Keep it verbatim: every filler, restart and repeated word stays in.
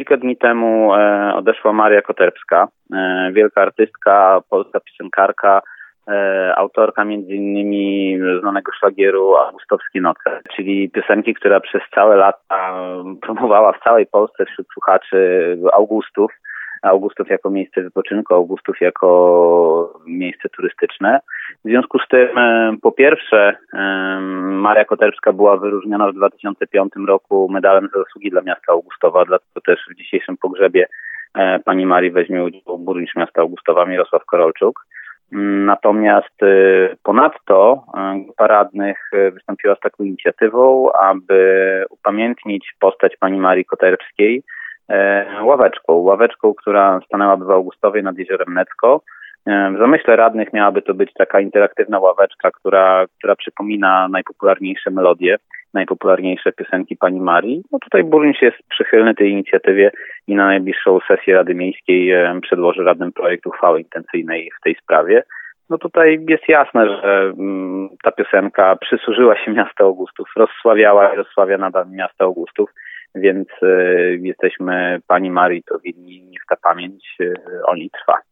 kilka dni temu e, odeszła Maria Koterbska, e, wielka artystka, polska piosenkarka, e, autorka między innymi znanego szlagieru Augustowskie noce, czyli piosenki, która przez całe lata promowała w całej Polsce wśród słuchaczy Augustów. Augustów jako miejsce wypoczynku, Augustów jako miejsce turystyczne. W związku z tym, po pierwsze, Maria Koterbska była wyróżniona w dwa tysiące piątym roku medalem za zasługi dla miasta Augustowa, dlatego też w dzisiejszym pogrzebie pani Marii weźmie udział burmistrz miasta Augustowa Mirosław Korolczuk. Natomiast ponadto grupa radnych wystąpiła z taką inicjatywą, aby upamiętnić postać pani Marii Koterbskiej ławeczką, ławeczką, która stanęłaby w Augustowie nad jeziorem Necko. W zamyśle radnych miałaby to być taka interaktywna ławeczka, która, która przypomina najpopularniejsze melodie, najpopularniejsze piosenki pani Marii. No tutaj burmistrz jest przychylny tej inicjatywie i na najbliższą sesję Rady Miejskiej przedłoży radnym projekt uchwały intencyjnej w tej sprawie. No tutaj jest jasne, że ta piosenka przysłużyła się miastu Augustów, rozsławiała i rozsławia nadal miasto Augustów, więc y, jesteśmy pani Marii to winni, niech ta pamięć y, o niej trwa.